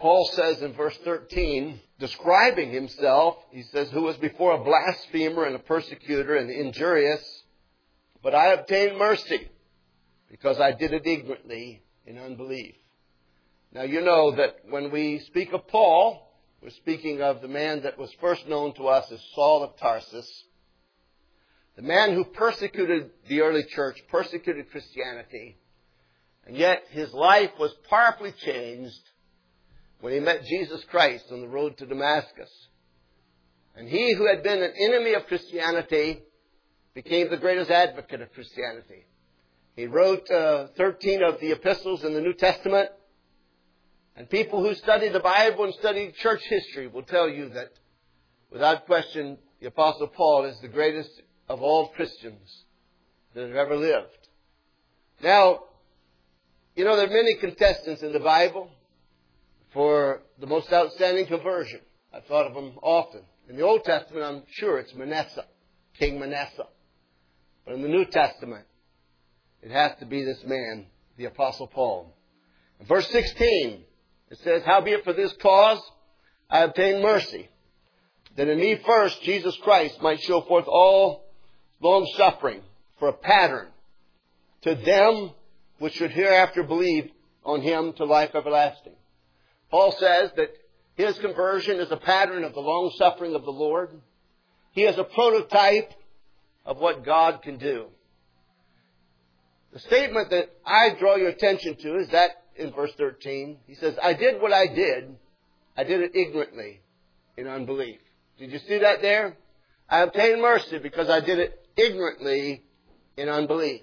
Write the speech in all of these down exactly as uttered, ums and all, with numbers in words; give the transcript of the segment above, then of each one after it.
Paul says in verse thirteen, describing himself, he says, who was before a blasphemer and a persecutor and injurious, but I obtained mercy because I did it ignorantly in unbelief. Now you know that when we speak of Paul, we're speaking of the man that was first known to us as Saul of Tarsus, the man who persecuted the early church, persecuted Christianity, and yet his life was powerfully changed when he met Jesus Christ on the road to Damascus. And he who had been an enemy of Christianity became the greatest advocate of Christianity. He wrote uh, thirteen of the epistles in the New Testament. And people who study the Bible and study church history will tell you that, without question, the Apostle Paul is the greatest of all Christians that have ever lived. Now, you know, there are many contestants in the Bible for the most outstanding conversion. I've thought of them often. In the Old Testament, I'm sure it's Manasseh, King Manasseh. But in the New Testament, it has to be this man, the Apostle Paul. In verse sixteen, it says, howbeit for this cause I obtained mercy, that in me first Jesus Christ might show forth all long suffering for a pattern to them which should hereafter believe on him to life everlasting. Paul says that his conversion is a pattern of the long suffering of the Lord. He is a prototype of what God can do. The statement that I draw your attention to is that in verse thirteen. He says, I did what I did. I did it ignorantly in unbelief. Did you see that there? I obtained mercy because I did it ignorantly in unbelief.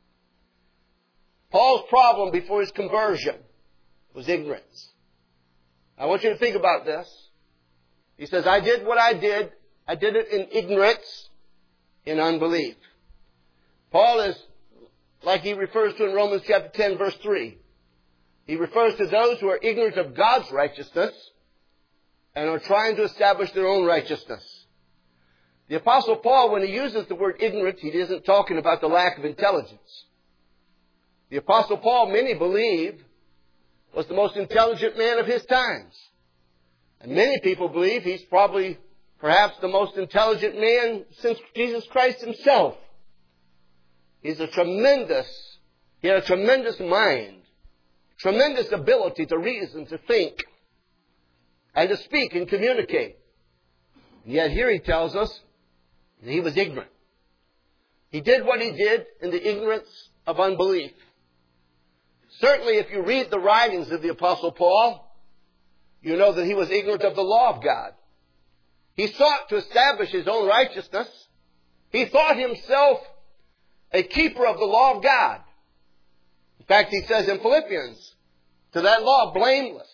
Paul's problem before his conversion was ignorance. I want you to think about this. He says, I did what I did. I did it in ignorance, in unbelief. Paul is, like he refers to in Romans chapter ten, verse three. He refers to those who are ignorant of God's righteousness and are trying to establish their own righteousness. The Apostle Paul, when he uses the word ignorant, he isn't talking about the lack of intelligence. The Apostle Paul, many believe, was the most intelligent man of his times. And many people believe he's probably perhaps the most intelligent man since Jesus Christ himself. He's a tremendous, he had a tremendous mind, tremendous ability to reason, to think, and to speak and communicate. And yet here he tells us that he was ignorant. He did what he did in the ignorance of unbelief. Certainly, if you read the writings of the Apostle Paul, you know that he was ignorant of the law of God. He sought to establish his own righteousness. He thought himself a keeper of the law of God. In fact, he says in Philippians, to that law, blameless.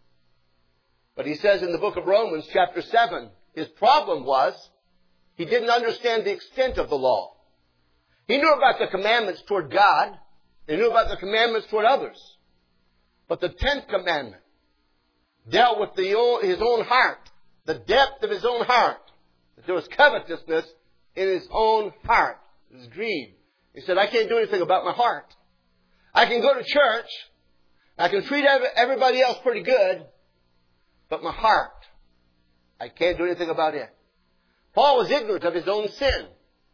But he says in the book of Romans, chapter seven, his problem was he didn't understand the extent of the law. He knew about the commandments toward God. He knew about the commandments toward others. But the tenth commandment dealt with the, his own heart, the depth of his own heart. There was covetousness in his own heart. It was greed. He said, I can't do anything about my heart. I can go to church. I can treat everybody else pretty good. But my heart, I can't do anything about it. Paul was ignorant of his own sin.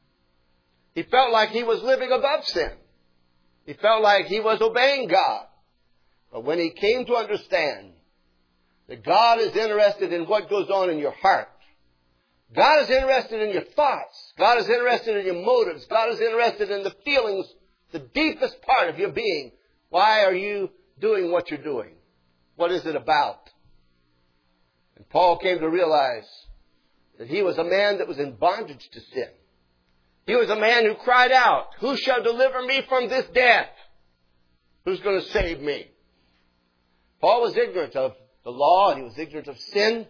He felt like he was living above sin. He felt like he was obeying God. But when he came to understand that God is interested in what goes on in your heart, God is interested in your thoughts, God is interested in your motives, God is interested in the feelings, the deepest part of your being. Why are you doing what you're doing? What is it about? And Paul came to realize that he was a man that was in bondage to sin. He was a man who cried out, who shall deliver me from this death? Who's going to save me? Paul was ignorant of the law and he was ignorant of sin.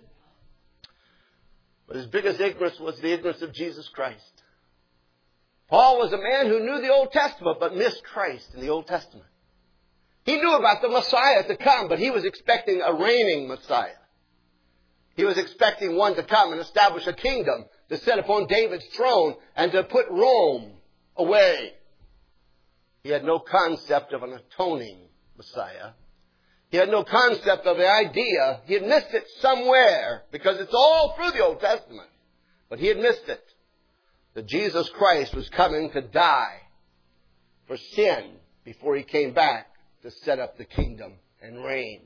But his biggest ignorance was the ignorance of Jesus Christ. Paul was a man who knew the Old Testament but missed Christ in the Old Testament. He knew about the Messiah to come, but he was expecting a reigning Messiah. He was expecting one to come and establish a kingdom to sit upon David's throne and to put Rome away. He had no concept of an atoning Messiah. He had no concept of the idea. He had missed it somewhere because it's all through the Old Testament. But he had missed it. That Jesus Christ was coming to die for sin before he came back to set up the kingdom and reign.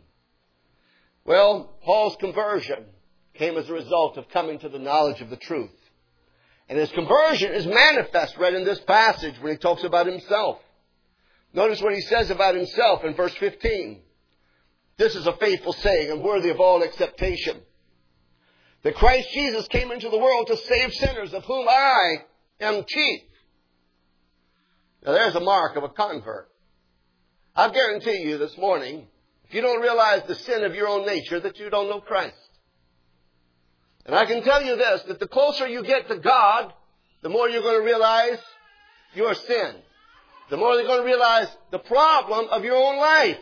Well, Paul's conversion came as a result of coming to the knowledge of the truth. And his conversion is manifest right in this passage when he talks about himself. Notice what he says about himself in verse fifteen. This is a faithful saying and worthy of all acceptation. That Christ Jesus came into the world to save sinners, of whom I am chief. Now there's a mark of a convert. I guarantee you this morning, if you don't realize the sin of your own nature, that you don't know Christ. And I can tell you this, that the closer you get to God, the more you're going to realize your sin. The more you're going to realize the problem of your own life.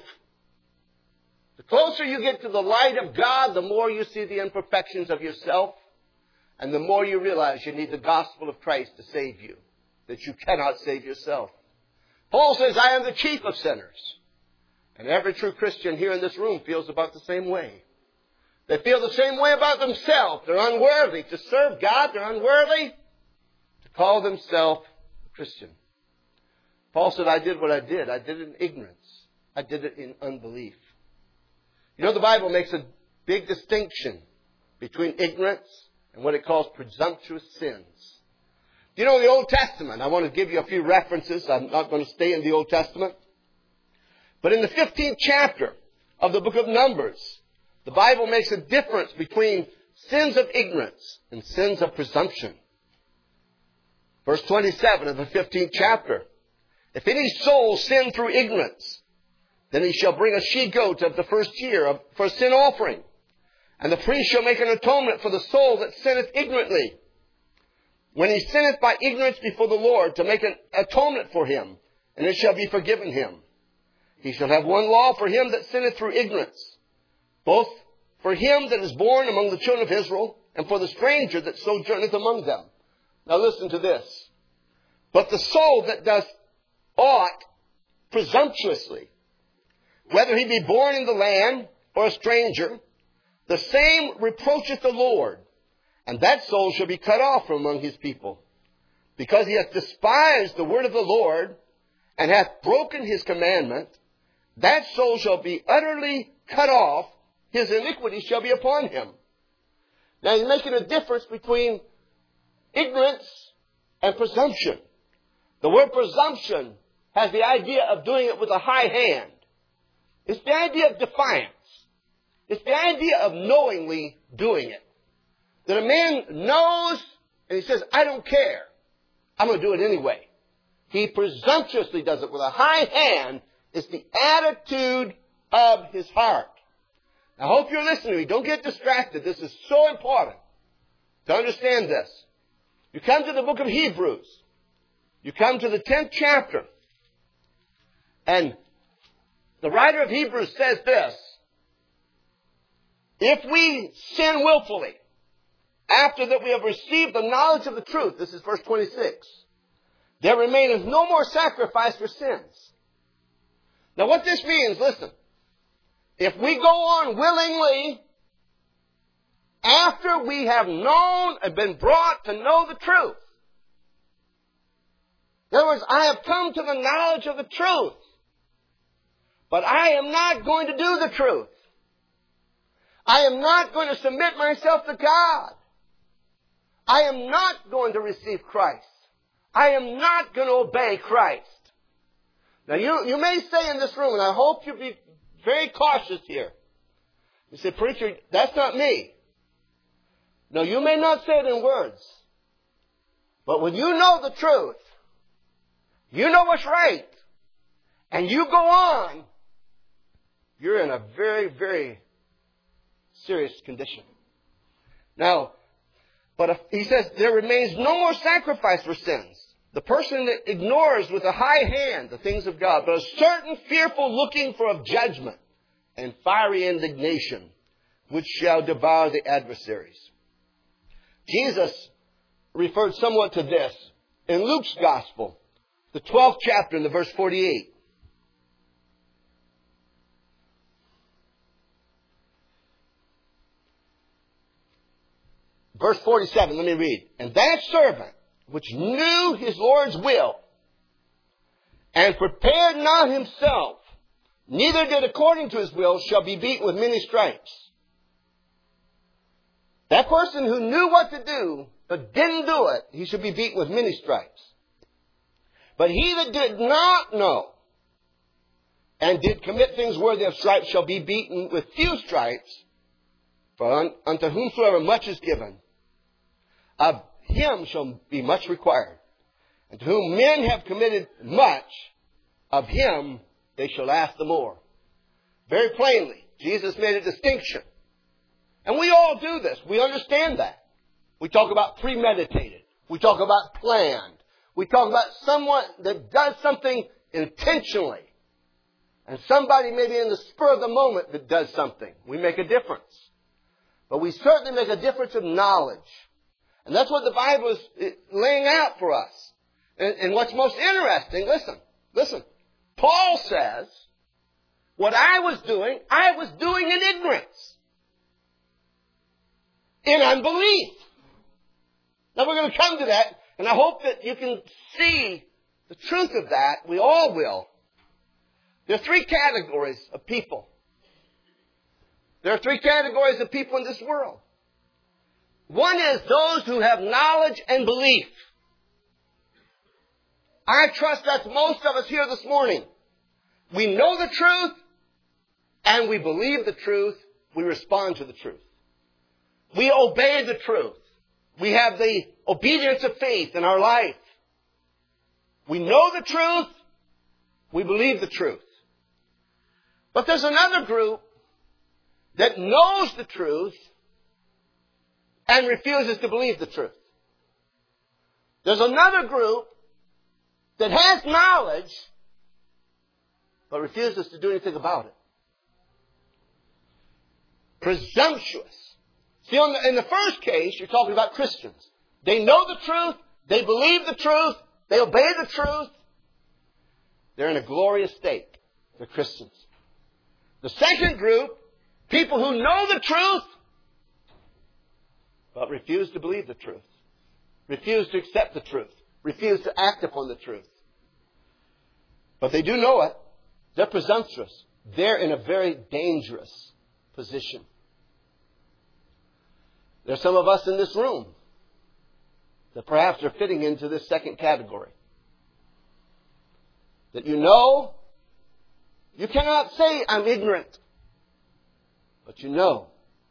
The closer you get to the light of God, the more you see the imperfections of yourself. And the more you realize you need the gospel of Christ to save you. That you cannot save yourself. Paul says, I am the chief of sinners. And every true Christian here in this room feels about the same way. They feel the same way about themselves. They're unworthy to serve God. They're unworthy to call themselves a Christian. Paul said, I did what I did. I did it in ignorance. I did it in unbelief. You know, the Bible makes a big distinction between ignorance and what it calls presumptuous sins. You know, in the Old Testament, I want to give you a few references. I'm not going to stay in the Old Testament. But in the fifteenth chapter of the book of Numbers, the Bible makes a difference between sins of ignorance and sins of presumption. Verse twenty-seven of the fifteenth chapter. If any soul sin through ignorance, then he shall bring a she-goat of the first year for a sin offering. And the priest shall make an atonement for the soul that sinneth ignorantly. When he sinneth by ignorance before the Lord, to make an atonement for him, and it shall be forgiven him. He shall have one law for him that sinneth through ignorance, both for him that is born among the children of Israel, and for the stranger that sojourneth among them. Now listen to this. But the soul that does aught presumptuously, whether he be born in the land or a stranger, the same reproacheth the Lord, and that soul shall be cut off from among his people, because he hath despised the word of the Lord, and hath broken his commandment. That soul shall be utterly cut off, his iniquity shall be upon him. Now he's making a difference between ignorance and presumption. The word presumption has the idea of doing it with a high hand. It's the idea of defiance. It's the idea of knowingly doing it. That a man knows and he says, I don't care. I'm going to do it anyway. He presumptuously does it with a high hand. It's the attitude of his heart. I hope you're listening to me. Don't get distracted. This is so important to understand this. You come to the book of Hebrews. You come to the tenth chapter. And the writer of Hebrews says this. If we sin willfully, after that we have received the knowledge of the truth, this is verse twenty-six, there remaineth no more sacrifice for sins. Now what this means, listen, if we go on willingly, after we have known and been brought to know the truth, in other words, I have come to the knowledge of the truth, but I am not going to do the truth. I am not going to submit myself to God. I am not going to receive Christ. I am not going to obey Christ. Now you, you may say in this room, and I hope you'll be very cautious here. You say, preacher, that's not me. No, you may not say it in words. But when you know the truth, you know what's right, and you go on, you're in a very, very serious condition. Now, but if, he says, there remains no more sacrifice for sins. The person that ignores with a high hand the things of God, but a certain fearful looking for of judgment and fiery indignation, which shall devour the adversaries. Jesus referred somewhat to this in Luke's Gospel, the twelfth chapter in the verse forty-eight. Verse forty-seven, let me read. And that servant which knew his Lord's will and prepared not himself, neither did according to his will, shall be beaten with many stripes. That person who knew what to do, but didn't do it, he should be beaten with many stripes. But he that did not know, and did commit things worthy of stripes, shall be beaten with few stripes. For un- unto whomsoever much is given, of him shall be much required. And to whom men have committed much, of him they shall ask the more. Very plainly, Jesus made a distinction. And we all do this. We understand that. We talk about premeditated. We talk about planned. We talk about someone that does something intentionally. And somebody maybe in the spur of the moment that does something. We make a difference. But we certainly make a difference of knowledge. And that's what the Bible is laying out for us. And, and what's most interesting, listen, listen. Paul says, what I was doing, I was doing in ignorance. In unbelief. Now we're going to come to that, and I hope that you can see the truth of that. We all will. There are three categories of people. There are three categories of people in this world. One is those who have knowledge and belief. I trust that's most of us here this morning. We know the truth, and we believe the truth. We respond to the truth. We obey the truth. We have the obedience of faith in our life. We know the truth. We believe the truth. But there's another group that knows the truth and refuses to believe the truth. There's another group that has knowledge but refuses to do anything about it. Presumptuous. See, in the, in the first case, you're talking about Christians. They know the truth. They believe the truth. They obey the truth. They're in a glorious state. They're Christians. The second group, people who know the truth, but refuse to believe the truth. Refuse to accept the truth. Refuse to act upon the truth. But they do know it. They're presumptuous. They're in a very dangerous position. There's some of us in this room that perhaps are fitting into this second category. That you know, you cannot say, I'm ignorant. But you know.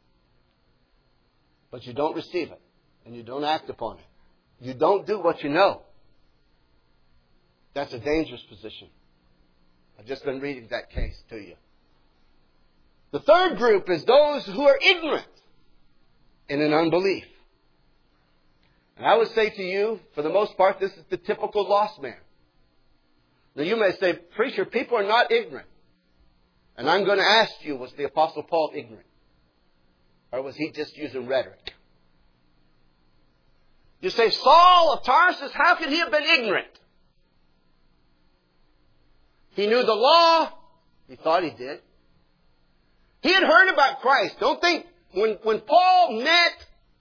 But you don't receive it. And you don't act upon it. You don't do what you know. That's a dangerous position. I've just been reading that case to you. The third group is those who are ignorant in an unbelief. And I would say to you, for the most part, this is the typical lost man. Now you may say, preacher, people are not ignorant. And I'm going to ask you, was the Apostle Paul ignorant? Or was he just using rhetoric? You say, Saul of Tarsus, how could he have been ignorant? He knew the law. He thought he did. He had heard about Christ. Don't think, when, when Paul met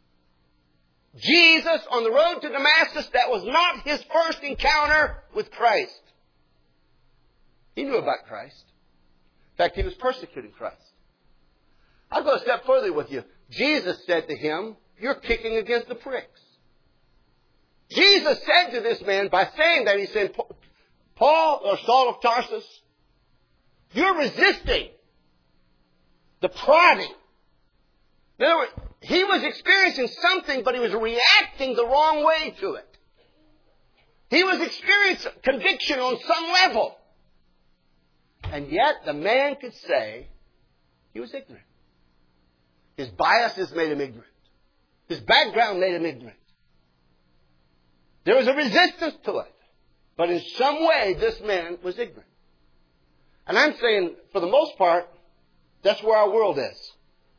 Jesus on the road to Damascus, that was not his first encounter with Christ. He knew about Christ. In fact, he was persecuting Christ. I'll go a step further with you. Jesus said to him, you're kicking against the pricks. Jesus said to this man, by saying that, he said, Paul, or Saul of Tarsus, you're resisting the prodding. In other words, he was experiencing something, but he was reacting the wrong way to it. He was experiencing conviction on some level. And yet, the man could say he was ignorant. His biases made him ignorant. His background made him ignorant. There was a resistance to it. But in some way, this man was ignorant. And I'm saying, for the most part, that's where our world is.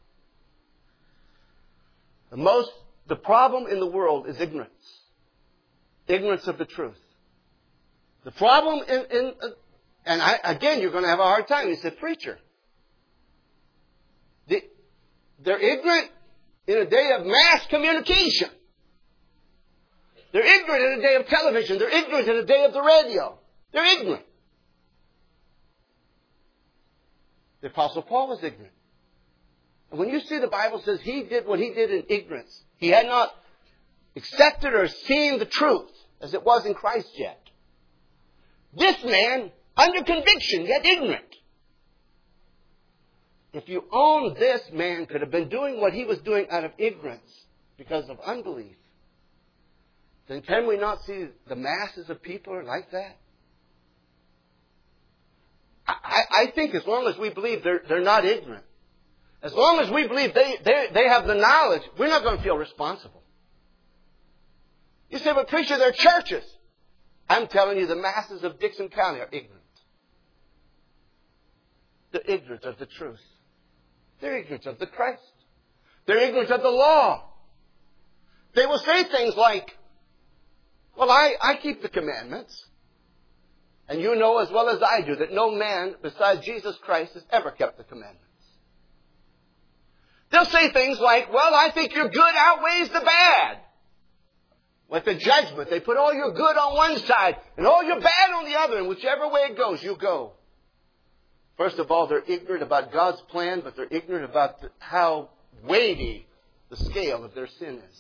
The most, the problem in the world is ignorance. Ignorance of the truth. The problem in, in and I, again, you're going to have a hard time. You said, preacher, the, they're ignorant in a day of mass communication. They're ignorant in a day of television. They're ignorant in a day of the radio. They're ignorant. The Apostle Paul was ignorant. And when you see the Bible says he did what he did in ignorance, he had not accepted or seen the truth as it was in Christ yet. This man, under conviction, yet ignorant. If you own this man could have been doing what he was doing out of ignorance because of unbelief, then can we not see the masses of people are like that? I, I think as long as we believe they're, they're not ignorant, as long as we believe they, they, they have the knowledge, we're not going to feel responsible. You say, but preacher, they're churches. I'm telling you, the masses of Dixon County are ignorant. They're ignorant of the truth. They're ignorant of the Christ. They're ignorant of the law. They will say things like, well, I, I keep the commandments. And you know as well as I do that no man besides Jesus Christ has ever kept the commandments. They'll say things like, well, I think your good outweighs the bad. With the judgment, they put all your good on one side and all your bad on the other, and whichever way it goes, you go. First of all, they're ignorant about God's plan, but they're ignorant about the, how weighty the scale of their sin is.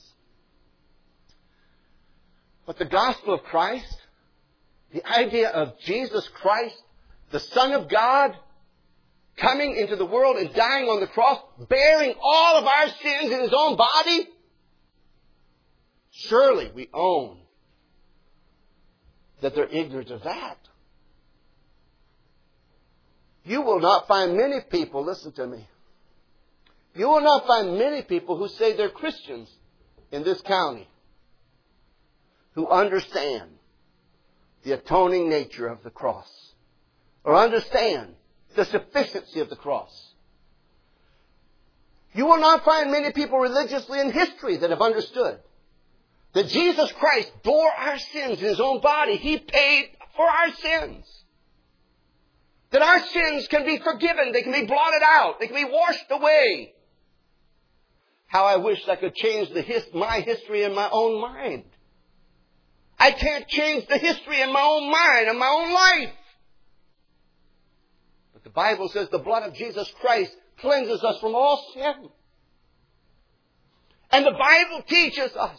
But the gospel of Christ, the idea of Jesus Christ, the Son of God, coming into the world and dying on the cross, bearing all of our sins in His own body, surely we own that they're ignorant of that. You will not find many people, listen to me, you will not find many people who say they're Christians in this county who understand the atoning nature of the cross or understand the sufficiency of the cross. You will not find many people religiously in history that have understood that Jesus Christ bore our sins in His own body. He paid for our sins. That our sins can be forgiven. They can be blotted out. They can be washed away. How I wish I could change the his, my history in my own mind. I can't change the history in my own mind, in my own life. But the Bible says the blood of Jesus Christ cleanses us from all sin. And the Bible teaches us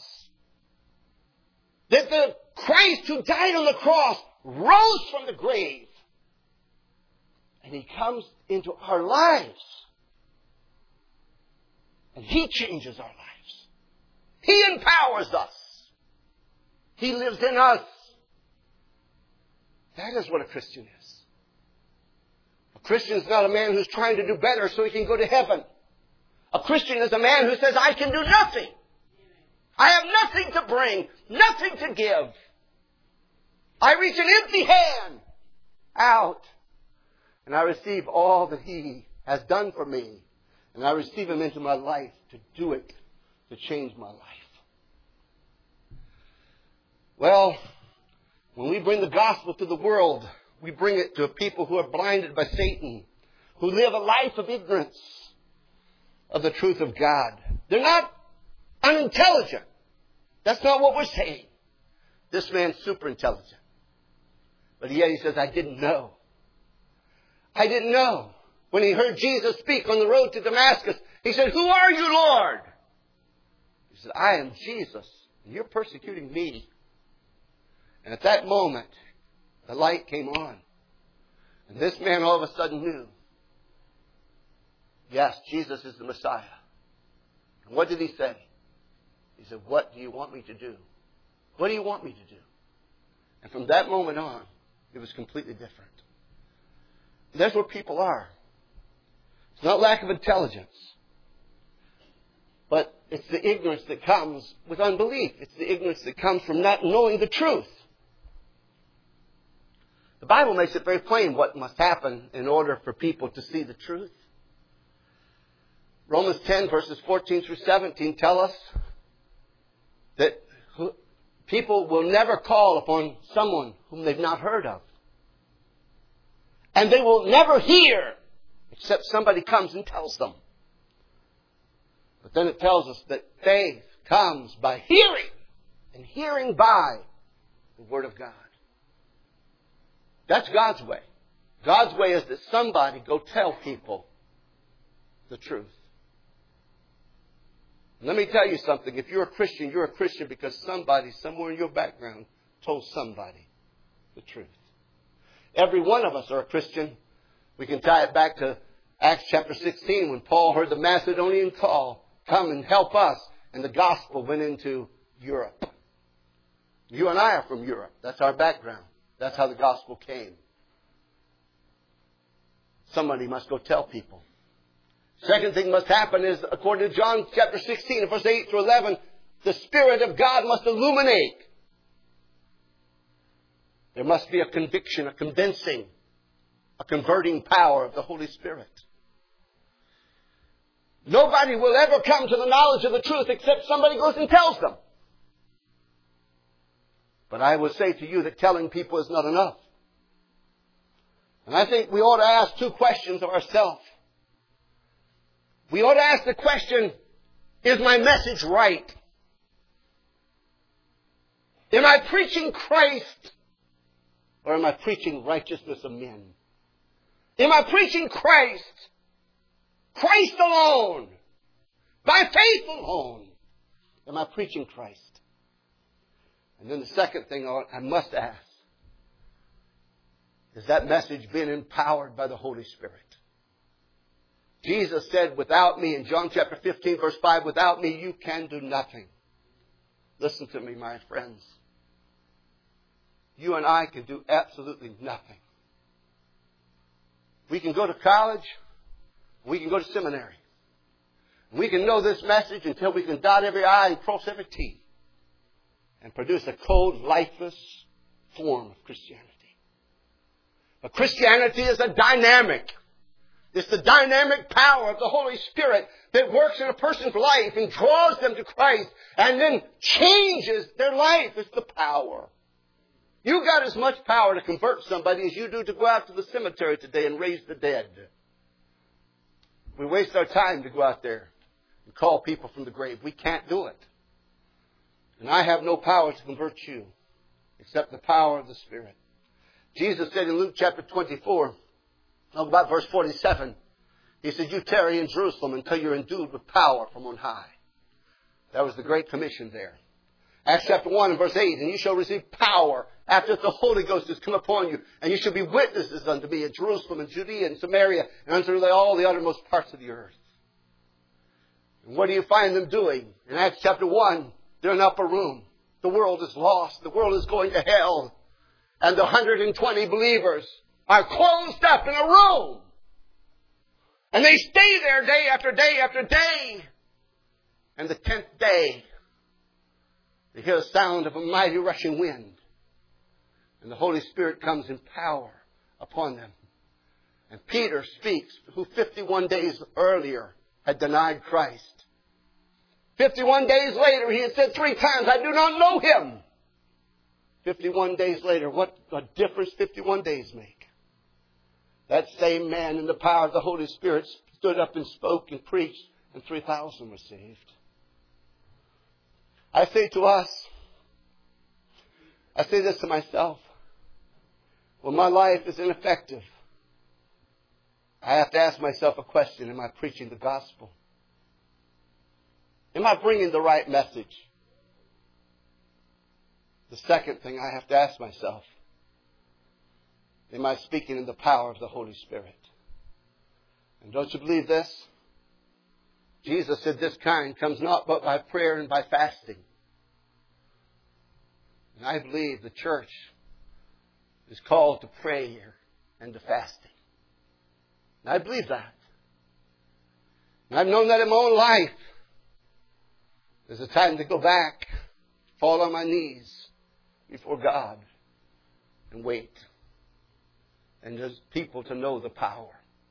that the Christ who died on the cross rose from the grave. And He comes into our lives. And He changes our lives. He empowers us. He lives in us. That is what a Christian is. A Christian is not a man who's trying to do better so he can go to heaven. A Christian is a man who says, I can do nothing. I have nothing to bring, nothing to give. I reach an empty hand out, and I receive all that He has done for me. And I receive Him into my life to do it, to change my life. Well, when we bring the gospel to the world, we bring it to people who are blinded by Satan, who live a life of ignorance of the truth of God. They're not unintelligent. That's not what we're saying. This man's super intelligent. But yet he says, I didn't know. I didn't know. When he heard Jesus speak on the road to Damascus, he said, who are you, Lord? He said, I am Jesus, and you're persecuting me. And at that moment, the light came on. And this man all of a sudden knew, yes, Jesus is the Messiah. And what did he say? He said, what do you want me to do? What do you want me to do? And from that moment on, it was completely different. And that's where people are. It's not lack of intelligence. But it's the ignorance that comes with unbelief. It's the ignorance that comes from not knowing the truth. The Bible makes it very plain what must happen in order for people to see the truth. Romans ten verses fourteen through seventeen tell us that people will never call upon someone whom they've not heard of. And they will never hear except somebody comes and tells them. But But then it tells us that faith comes by hearing, and hearing by the Word of God. That's God's way. God's way is that somebody go tell people the truth. Let me tell you something. If you're a Christian, you're a Christian because somebody, somewhere in your background, told somebody the truth. Every one of us are a Christian. We can tie it back to Acts chapter sixteen when Paul heard the Macedonian call, come and help us. And the gospel went into Europe. You and I are from Europe. That's our background. That's how the gospel came. Somebody must go tell people. Second thing must happen is, according to John chapter sixteen, verse eight through eleven, the Spirit of God must illuminate. There must be a conviction, a convincing, a converting power of the Holy Spirit. Nobody will ever come to the knowledge of the truth except somebody goes and tells them. But I will say to you that telling people is not enough. And I think we ought to ask two questions of ourselves. We ought to ask the question, is my message right? Am I preaching Christ? Or am I preaching righteousness of men? Am I preaching Christ? Christ alone. By faith alone. Am I preaching Christ? And then the second thing I must ask, is that message being empowered by the Holy Spirit? Jesus said, without me, in John chapter fifteen, verse five, without me you can do nothing. Listen to me, my friends. You and I can do absolutely nothing. We can go to college. We can go to seminary. We can know this message until we can dot every I and cross every T and produce a cold, lifeless form of Christianity. But Christianity is a dynamic. It's the dynamic power of the Holy Spirit that works in a person's life and draws them to Christ and then changes their life. It's the power. You got as much power to convert somebody as you do to go out to the cemetery today and raise the dead. We waste our time to go out there and call people from the grave. We can't do it. And I have no power to convert you except the power of the Spirit. Jesus said in Luke chapter twenty-four, about verse forty-seven, He said, you tarry in Jerusalem until you're endued with power from on high. That was the Great Commission there. Acts chapter one and verse eight, and you shall receive power after the Holy Ghost has come upon you, and you shall be witnesses unto me in Jerusalem and Judea and Samaria and unto all the uttermost parts of the earth. And what do you find them doing? In Acts chapter one, they're in an upper room. The world is lost. The world is going to hell. And the one hundred twenty believers are closed up in a room. And they stay there day after day after day. And the tenth day, they hear the sound of a mighty rushing wind. And the Holy Spirit comes in power upon them. And Peter speaks, who fifty-one days earlier had denied Christ. fifty-one days later, he had said three times, I do not know him. fifty-one days later, what a difference fifty-one days make. That same man in the power of the Holy Spirit stood up and spoke and preached, and three thousand were saved. I say to us, I say this to myself, when my life is ineffective, I have to ask myself a question, am I preaching the gospel? Am I bringing the right message? The second thing I have to ask myself, am I speaking in the power of the Holy Spirit? And don't you believe this? Jesus said this kind comes not but by prayer and by fasting. And I believe the church is called to prayer and to fasting. And I believe that. And I've known that in my own life. There's a time to go back, fall on my knees before God and wait. And there's people to know the power.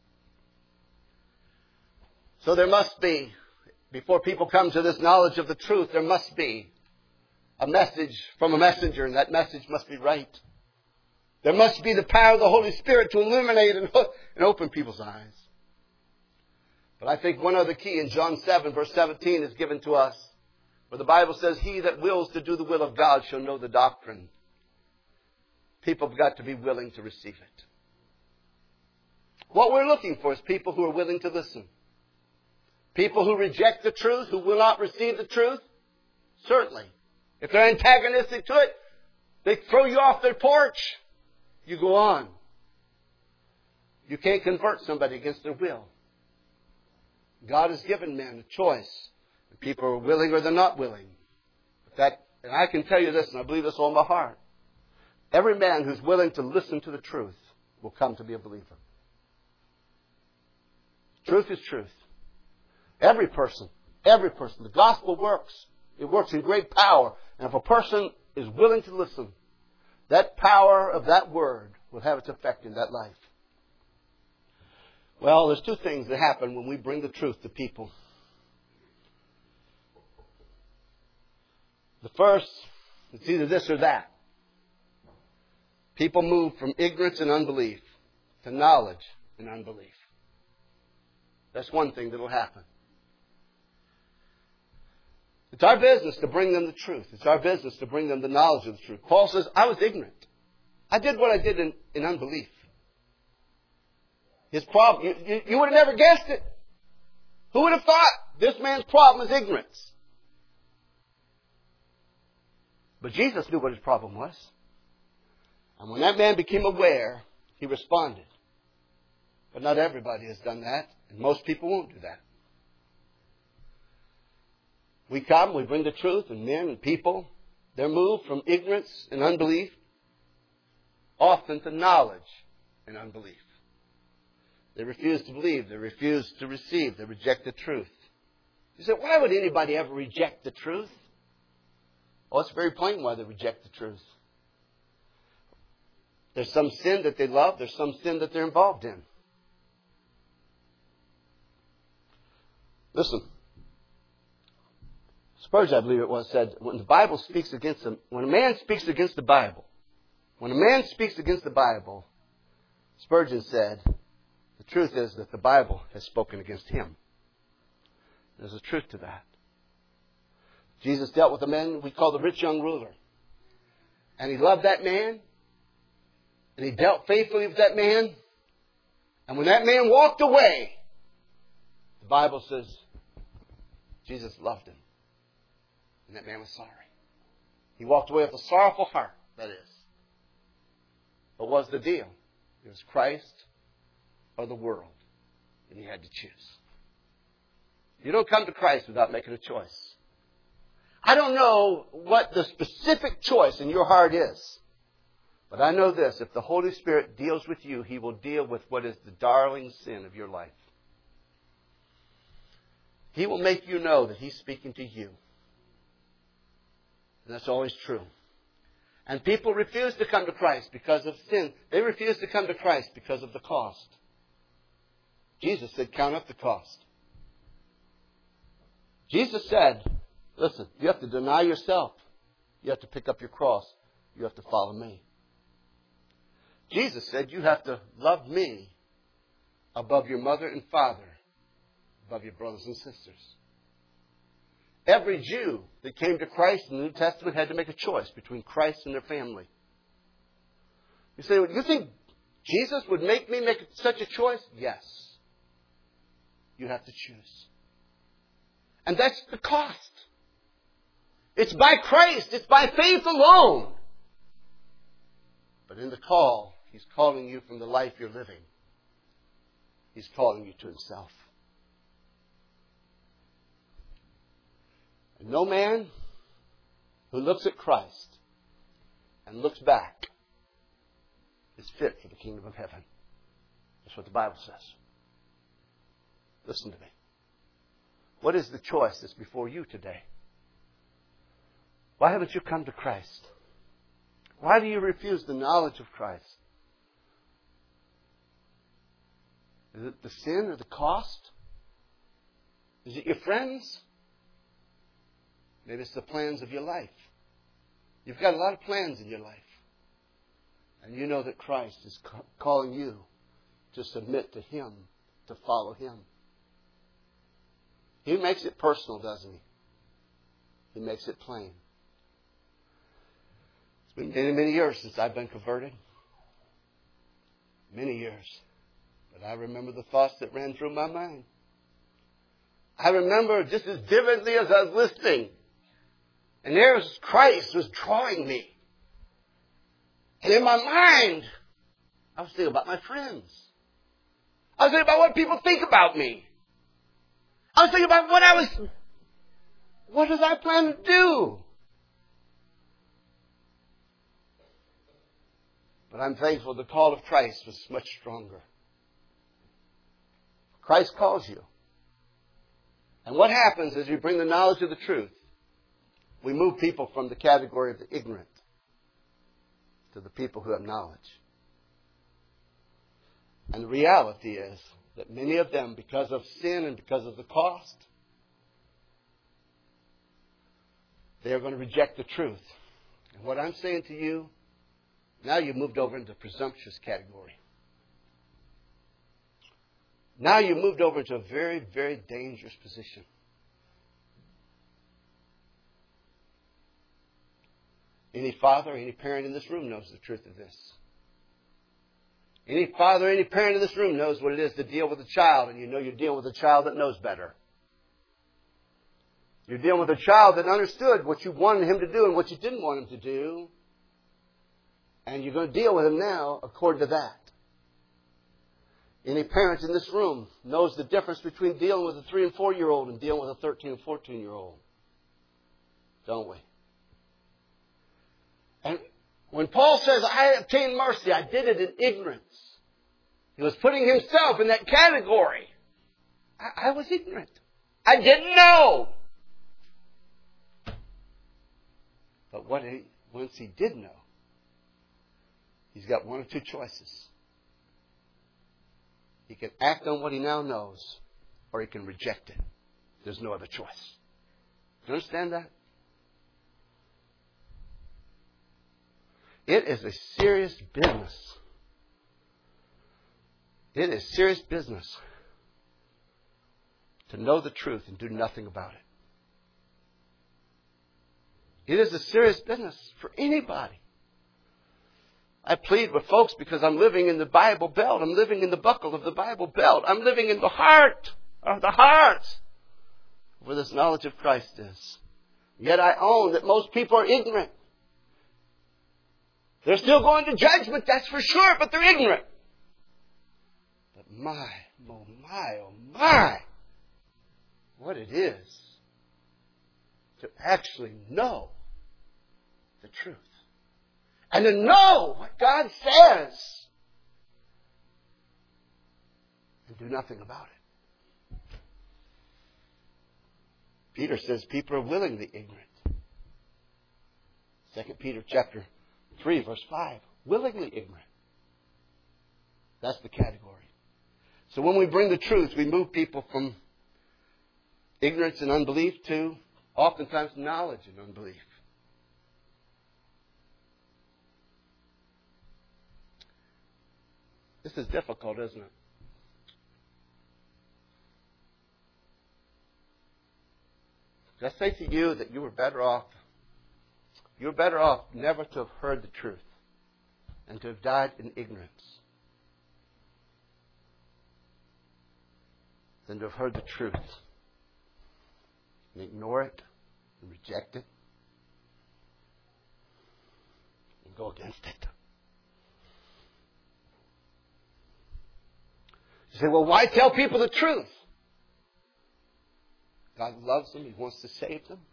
So there must be, before people come to this knowledge of the truth, there must be a message from a messenger, and that message must be right. There must be the power of the Holy Spirit to illuminate and, and open people's eyes. But I think one other key in John seven, verse seventeen is given to us, where the Bible says, he that wills to do the will of God shall know the doctrine. People have got to be willing to receive it. What we're looking for is people who are willing to listen. People who reject the truth, who will not receive the truth, certainly. If they're antagonistic to it, they throw you off their porch. You go on. You can't convert somebody against their will. God has given men a choice. People are willing or they're not willing. But that, and I can tell you this, and I believe this all in my heart. Every man who's willing to listen to the truth will come to be a believer. Truth is truth. Every person, every person. The gospel works. It works in great power. And if a person is willing to listen, that power of that word will have its effect in that life. Well, there's two things that happen when we bring the truth to people. The first, it's either this or that. People move from ignorance and unbelief to knowledge and unbelief. That's one thing that will happen. It's our business to bring them the truth. It's our business to bring them the knowledge of the truth. Paul says, I was ignorant. I did what I did in, in unbelief. His problem, you, you, you would have never guessed it. Who would have thought this man's problem is ignorance? But Jesus knew what his problem was. And when that man became aware, he responded. But not everybody has done that, and most people won't do that. We come, we bring the truth, and men and people, they're moved from ignorance and unbelief often to knowledge and unbelief. They refuse to believe. They refuse to receive. They reject the truth. You say, why would anybody ever reject the truth? Well, it's very plain why they reject the truth. There's some sin that they love. There's some sin that they're involved in. Listen. Spurgeon, I believe it was, said, when the Bible speaks against them, when a man speaks against the Bible, when a man speaks against the Bible, Spurgeon said, the truth is that the Bible has spoken against him. There's a truth to that. Jesus dealt with a man we call the rich young ruler. And he loved that man. And he dealt faithfully with that man. And when that man walked away, the Bible says Jesus loved him. And that man was sorry. He walked away with a sorrowful heart, that is. But what was the deal? It was Christ or the world. And he had to choose. You don't come to Christ without making a choice. I don't know what the specific choice in your heart is. But I know this. If the Holy Spirit deals with you, He will deal with what is the darling sin of your life. He will make you know that He's speaking to you. And that's always true. And people refuse to come to Christ because of sin. They refuse to come to Christ because of the cost. Jesus said, count up the cost. Jesus said, listen, you have to deny yourself. You have to pick up your cross. You have to follow me. Jesus said, you have to love me above your mother and father, above your brothers and sisters. Every Jew that came to Christ in the New Testament had to make a choice between Christ and their family. You say, you think Jesus would make me make such a choice? Yes. You have to choose. And that's the cost. It's by Christ. It's by faith alone. But in the call, He's calling you from the life you're living. He's calling you to Himself. And no man who looks at Christ and looks back is fit for the kingdom of heaven. That's what the Bible says. Listen to me. What is the choice that's before you today? Why haven't you come to Christ? Why do you refuse the knowledge of Christ? Is it the sin or the cost? Is it your friends? Maybe it's the plans of your life. You've got a lot of plans in your life. And you know that Christ is calling you to submit to Him, to follow Him. He makes it personal, doesn't he? He makes it plain. It's been many, many years since I've been converted. Many years. But I remember the thoughts that ran through my mind. I remember just as vividly as I was listening. And there was Christ was drawing me. And in my mind, I was thinking about my friends. I was thinking about what people think about me. I was thinking about what I was, what did I plan to do? But I'm thankful the call of Christ was much stronger. Christ calls you. And what happens is you bring the knowledge of the truth. We move people from the category of the ignorant to the people who have knowledge. And the reality is that many of them, because of sin and because of the cost, they are going to reject the truth. And what I'm saying to you, now you've moved over into the presumptuous category. Now you've moved over into a very, very dangerous position. Any father, any parent in this room knows the truth of this. Any father, any parent in this room knows what it is to deal with a child, and you know you're dealing with a child that knows better. You're dealing with a child that understood what you wanted him to do and what you didn't want him to do. And you're going to deal with him now according to that. Any parent in this room knows the difference between dealing with a three and four year old and dealing with a thirteen and fourteen year old. Don't we? And when Paul says, I obtained mercy, I did it in ignorance. He was putting himself in that category. I, I was ignorant. I didn't know. But what he, once he did know, he's got one or two choices. He can act on what he now knows, or he can reject it. There's no other choice. Do you understand that? It is a serious business. It is serious business to know the truth and do nothing about it. It is a serious business for anybody. I plead with folks because I'm living in the Bible Belt. I'm living in the buckle of the Bible Belt. I'm living in the heart of the heart where this knowledge of Christ is. Yet I own that most people are ignorant. They're still going to judgment, that's for sure, but they're ignorant. But my, oh my, oh my, what it is to actually know the truth. And to know what God says and do nothing about it. Peter says people are willingly ignorant. Second Peter chapter three, verse five. Willingly ignorant. That's the category. So when we bring the truth, we move people from ignorance and unbelief to oftentimes knowledge and unbelief. This is difficult, isn't it? Did I say to you that you were better off? You were better off never to have heard the truth and to have died in ignorance than to have heard the truth and ignore it and reject it and go against it. You say, well, why tell people the truth? God loves them. He wants to save them.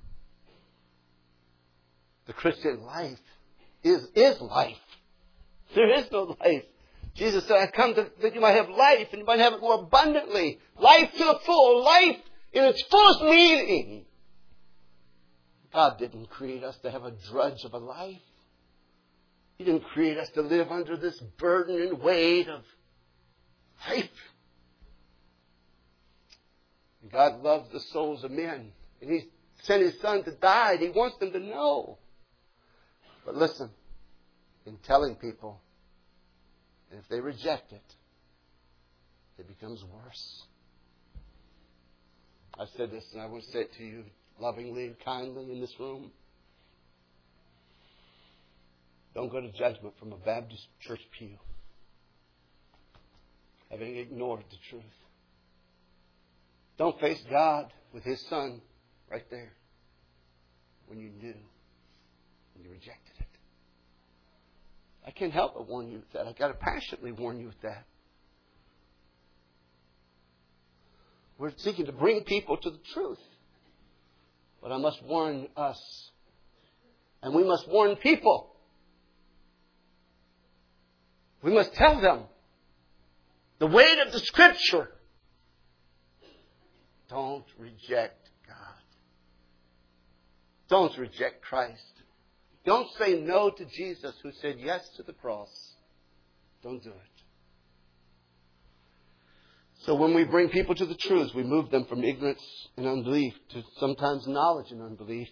The Christian life is, is life. There is no life. Jesus said, I come to, that you might have life and you might have it more abundantly. Life to the full. Life in its fullest meaning. God didn't create us to have a drudge of a life. He didn't create us to live under this burden and weight of life. And God loves the souls of men. And He sent His Son to die. And He wants them to know. But listen, in telling people, and if they reject it, it becomes worse. I've said this, and I want to say it to you lovingly and kindly in this room. Don't go to judgment from a Baptist church pew, having ignored the truth. Don't face God with His Son right there when you knew and you rejected it. I can't help but warn you with that. I've got to passionately warn you with that. We're seeking to bring people to the truth. But I must warn us. And we must warn people. We must tell them the weight of the Scripture. Don't reject God. Don't reject Christ. Don't say no to Jesus who said yes to the cross. Don't do it. So when we bring people to the truth, we move them from ignorance and unbelief to sometimes knowledge and unbelief.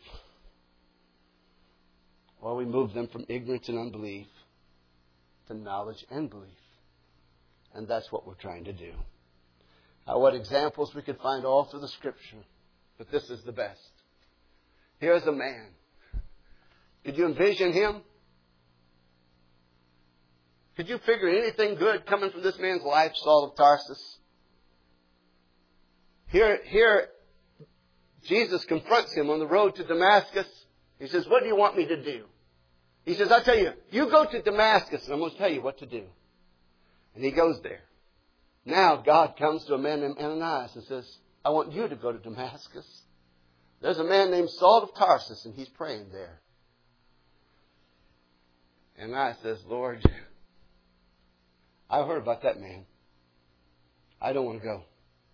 Or we move them from ignorance and unbelief to knowledge and belief. And that's what we're trying to do. Now, what examples we could find all through the Scripture. But this is the best. Here's a man. Could you envision him? Could you figure anything good coming from this man's life, Saul of Tarsus? Here, here, Jesus confronts him on the road to Damascus. He says, what do you want me to do? He says, I'll tell you, you go to Damascus and I'm going to tell you what to do. And he goes there. Now God comes to a man named Ananias and says, I want you to go to Damascus. There's a man named Saul of Tarsus and he's praying there. And Ananias says, Lord, I heard about that man. I don't want to go.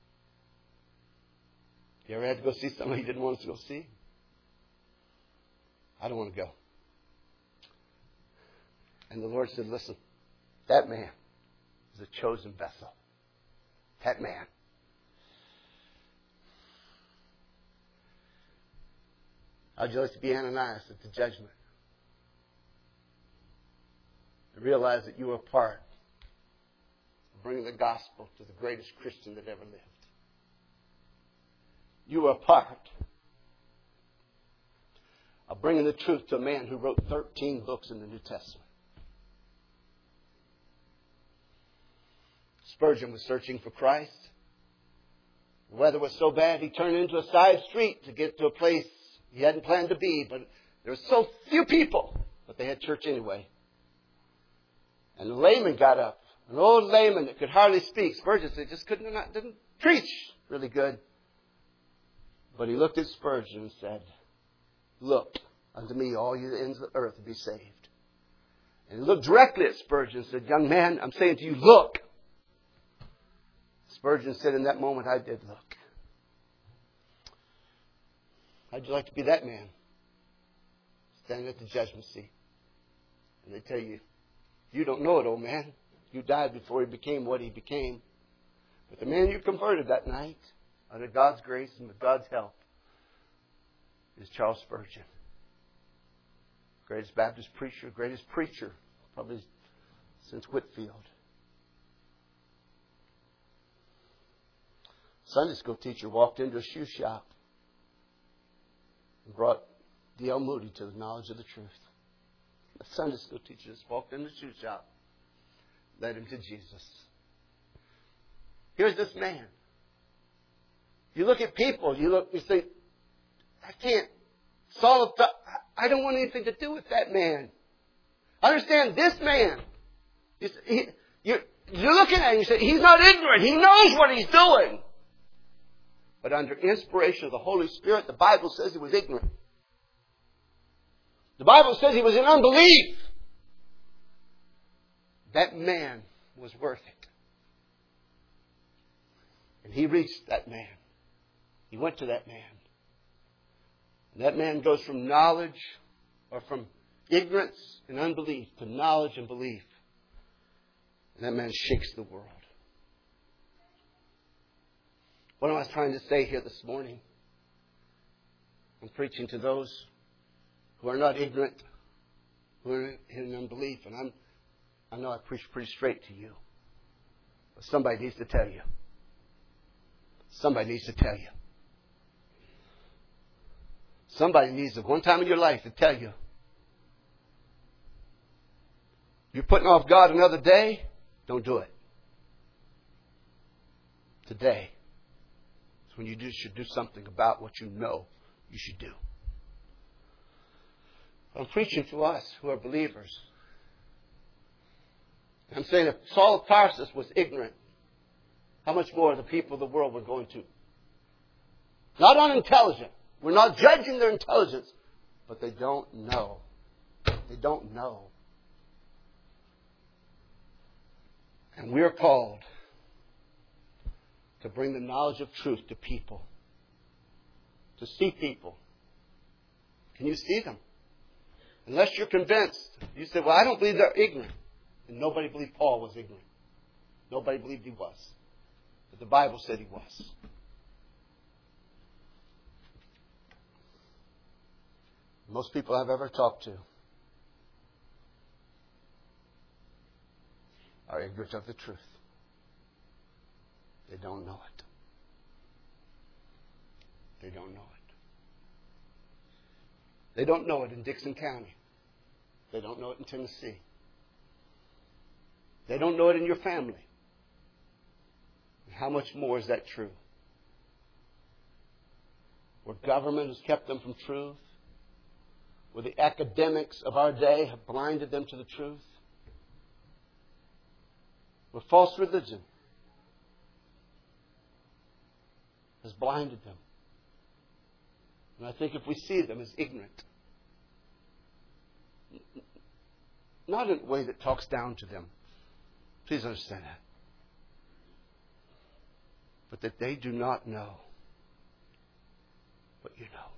You ever had to go see somebody you didn't want us to go see? I don't want to go. And the Lord said, listen, that man is a chosen vessel. That man. How'd you like to be Ananias at the judgment? And realize that you were a part of bringing the gospel to the greatest Christian that ever lived. You were a part of bringing the truth to a man who wrote thirteen books in the New Testament. Spurgeon was searching for Christ. The weather was so bad he turned into a side street to get to a place he hadn't planned to be, but there were so few people, but they had church anyway. And the layman got up, an old layman that could hardly speak. Spurgeon said, just couldn't not didn't preach really good. But he looked at Spurgeon and said, look unto me, all you ends of the earth, to be saved. And he looked directly at Spurgeon and said, young man, I'm saying to you, look. Spurgeon said, in that moment, I did look. How'd you like to be that man? Standing at the judgment seat. And they tell you, you don't know it, old man. You died before he became what he became. But the man you converted that night, under God's grace and with God's help, is Charles Spurgeon. Greatest Baptist preacher, greatest preacher, probably since Whitefield. Sunday school teacher walked into a shoe shop and brought D L Moody to the knowledge of the truth. A Sunday school teacher just walked into the shoe shop, led him to Jesus. Here's this man. You look at people, you look, you say, I can't. Saul, I don't want anything to do with that man. Understand this man. You, he, you're, you're looking at him, you say, he's not ignorant. He knows what he's doing. But under inspiration of the Holy Spirit, the Bible says he was ignorant. The Bible says he was in unbelief. That man was worth it. And he reached that man. He went to that man. And that man goes from knowledge or from ignorance and unbelief to knowledge and belief. And that man shakes the world. What am I trying to say here this morning? I'm preaching to those who are not ignorant, who are in unbelief. And I'm, I know I preach pretty straight to you. But somebody needs to tell you. Somebody needs to tell you. Somebody needs at one time in your life to tell you, you're putting off God another day, don't do it. Today is when you do, should do something about what you know you should do. I'm preaching to us who are believers. I'm saying if Saul of Tarsus was ignorant, how much more the people of the world were going to? Not unintelligent. We're not judging their intelligence, but they don't know. They don't know. And we're called to bring the knowledge of truth to people. To see people. Can you see them? Unless you're convinced. You say, well, I don't believe they're ignorant. And nobody believed Paul was ignorant. Nobody believed he was. But the Bible said he was. Most people I've ever talked to are ignorant of the truth. They don't know it. They don't know it. They don't know it in Dixon County. They don't know it in Tennessee. They don't know it in your family. And how much more is that true? Where government has kept them from truth, where the academics of our day have blinded them to the truth, where false religion has blinded them. And I think if we see them as ignorant, not in a way that talks down to them, please understand that, but that they do not know what you know.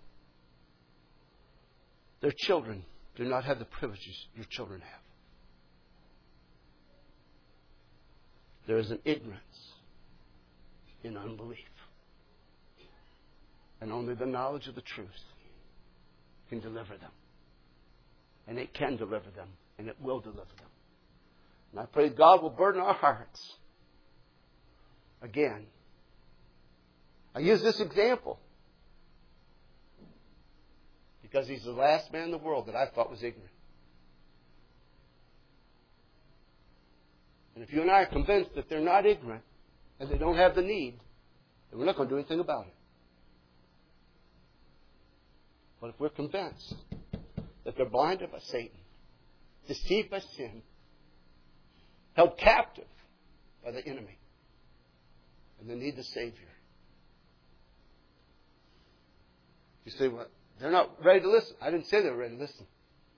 Their children do not have the privileges your children have. There is an ignorance in unbelief. And only the knowledge of the truth can deliver them. And it can deliver them. And it will deliver them. And I pray God will burden our hearts. Again, I use this example because he's the last man in the world that I thought was ignorant. And if you and I are convinced that they're not ignorant and they don't have the need, then we're not going to do anything about it. But if we're convinced that they're blinded by Satan, deceived by sin, held captive by the enemy, and they need the Savior. You say, well, they're not ready to listen. I didn't say they were ready to listen.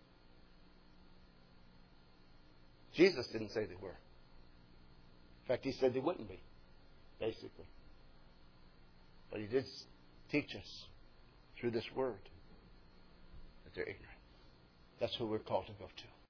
Jesus didn't say they were. In fact, he said they wouldn't be, basically. But he did teach us through this word that they're ignorant. That's who we're called to go to.